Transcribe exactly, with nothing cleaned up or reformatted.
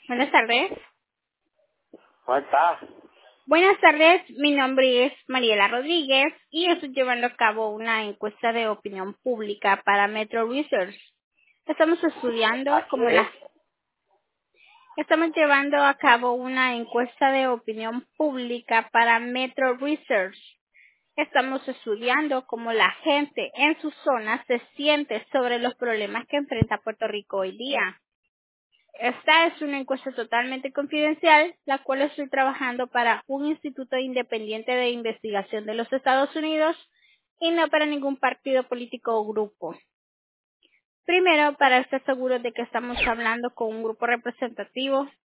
Buenas tardes. ¿Cómo estás? Buenas tardes, mi nombre es Mariela Rodríguez y estoy llevando a cabo una encuesta de opinión pública para Metro Research. Estamos estudiando ¿A cómo la qué? estamos llevando a cabo una encuesta de opinión pública para Metro Research. Estamos estudiando cómo la gente en su zona se siente sobre los problemas que enfrenta Puerto Rico hoy día. Esta es una encuesta totalmente confidencial, la cual estoy trabajando para un instituto independiente de investigación de los Estados Unidos y no para ningún partido político o grupo. Primero, para estar seguros de que estamos hablando con un grupo representativo